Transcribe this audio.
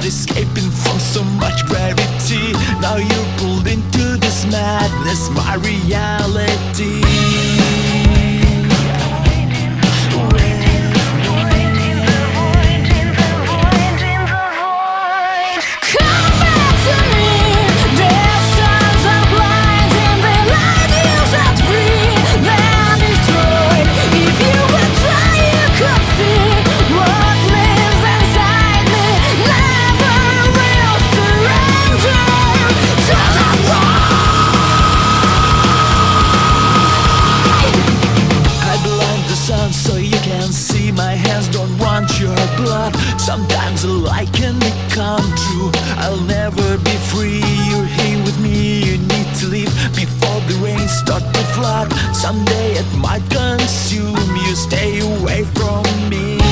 escaping from so much gravity. Now you're pulled into this madness, my reality. So you can see my hands don't want your blood. Sometimes a lie can become true. I'll never be free. You're here with me. You need to leave before the rain start to flood. Someday it might consume you. Stay away from me.